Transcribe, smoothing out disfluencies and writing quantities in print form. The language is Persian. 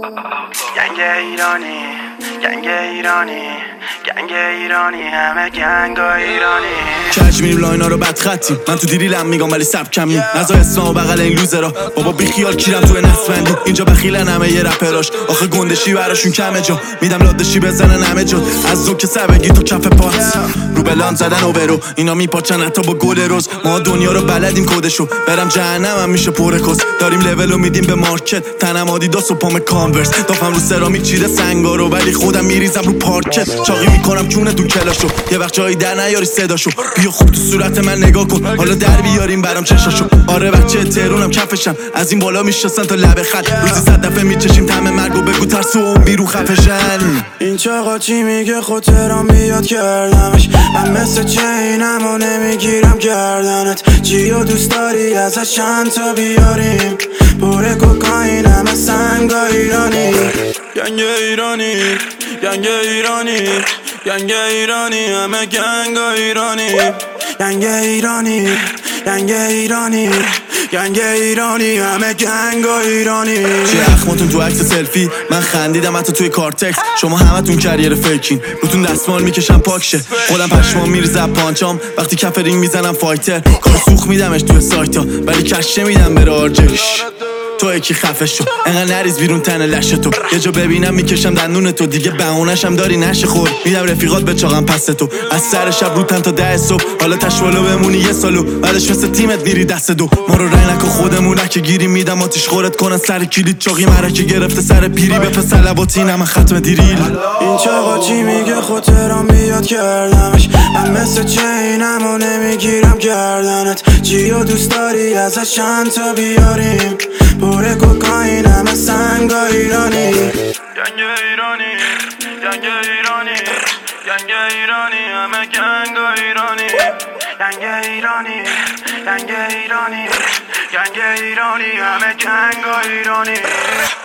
گنگ ایرانی، گنگ ایرانی، گنگ ایرانی، همه گنگا ایرانی. کج میریم لاینا رو بد خطیم، من تو دیریلم میگم ولی سب کمی نزا اسمم و بغل این لوزرا. بابا بی خیال کیرم توی نسبندی، اینجا بخیلن همه یه رپراش. آخه گندشی براشون کمه جا، میدم لادشی بزنن همه جا. از زوک سبگی تو کف پات رو بلان زدن و برو، اینا میپاچن حتی با گل روز. ما دنیا رو بلدیم کدشو، برم جهنم هم میشه پر کس. داریم لولو میدیم به مارکت، تنم آدیداس و پام کانورس. دافم رو سرامیک چیره سنگا رو، ولی خودم میریزم رو پارکت. چاقی میکنم چونه تو کلاشو، یه وقت جایی در نیاری صداشو. بیا خوب تو صورت من نگاه کن، حالا در بیاریم برام چشاشو. آره بچه تهرونم کفشم، از این بالا میشستن تا لب خط. روزی 100 دفعه میچشیم طعم مرگو، بگو ترس و اون بیرون خفشن. این چاقا چی میگه خود تهران بیاد کردمش. من مثل چینم و نمیگیرم گردنت. چیو دوست داری ازش چند تا بیاریم، پر کوکائین همه سنگا ایرانی. گنگ ایرانی، گنگ ایرانی، گنگ ایرانی، همه گنگا ایرانی. گنگ ایرانی، گنگ ایرانی، گنگ ایرانی، همه گنگا ایرانی. چه اخماتون تو عکس سلفی، من خندیدم حتی توی کارتکس. شما همتون کریر فیکین، روتون دستمال میکشم پاکشه. خودم پشمام میریزه پانچام وقتی کف رینگ میزنم فایتر. کارو سوخ میدمش توی سایتا، ولی کشه میدم بره آرجش. تو یکی خفه شو، انقدر نریز بیرون تن لشه تو. یه جا ببینم میکشم دندون تو، دیگه بهونه‌شم داری نشه خور. میدم رفیقات به چاقم پس تو، از سر شب رو تن تا 10 صبح. حالا تشوالو بمونی یه سالو، بعدش مثل تیمت میری دست دو. ما رو رنگ نکن خودمونه که گیریم، میدم آتیش خورت کنن سر کلید. چاقی مرکه گرفته سر پیری، به پسلواتی نمه ختم دیریل. این چاقا چی میگه خود تهران بیاد کردمش. من مثل چینم و نمیگیرم گردنت. چیو دوست داری ازش چند تا بیاریم، پر کوکائین همه سنگا ایرانی. گنگ ایرانی، گنگ ایرانی، گنگ ایرانی، همه گنگا ایرانی. گنگ ایرانی، گنگ ایرانی، گنگ ایرانی، همه گنگا ایرانی.